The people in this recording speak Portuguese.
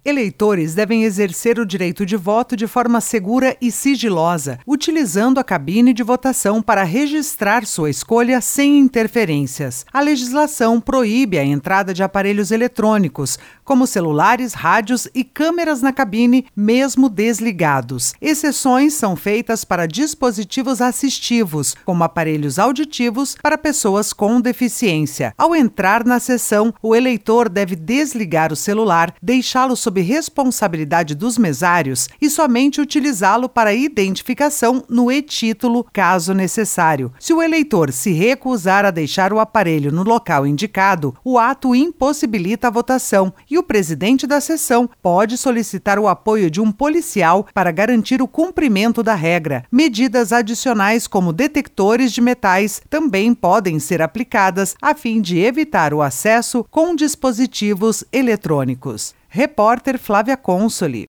Eleitores devem exercer o direito de voto de forma segura e sigilosa, utilizando a cabine de votação para registrar sua escolha sem interferências. A legislação proíbe a entrada de aparelhos eletrônicos, como celulares, rádios e câmeras na cabine, mesmo desligados. Exceções são feitas para dispositivos assistivos, como aparelhos auditivos para pessoas com deficiência. Ao entrar na sessão, o eleitor deve desligar o celular, deixá-lo sob responsabilidade dos mesários e somente utilizá-lo para identificação no e-título, caso necessário. Se o eleitor se recusar a deixar o aparelho no local indicado, o ato impossibilita a votação e o presidente da sessão pode solicitar o apoio de um policial para garantir o cumprimento da regra. Medidas adicionais, como detectores de metais, também podem ser aplicadas a fim de evitar o acesso com dispositivos eletrônicos. Repórter Flávia Consoli.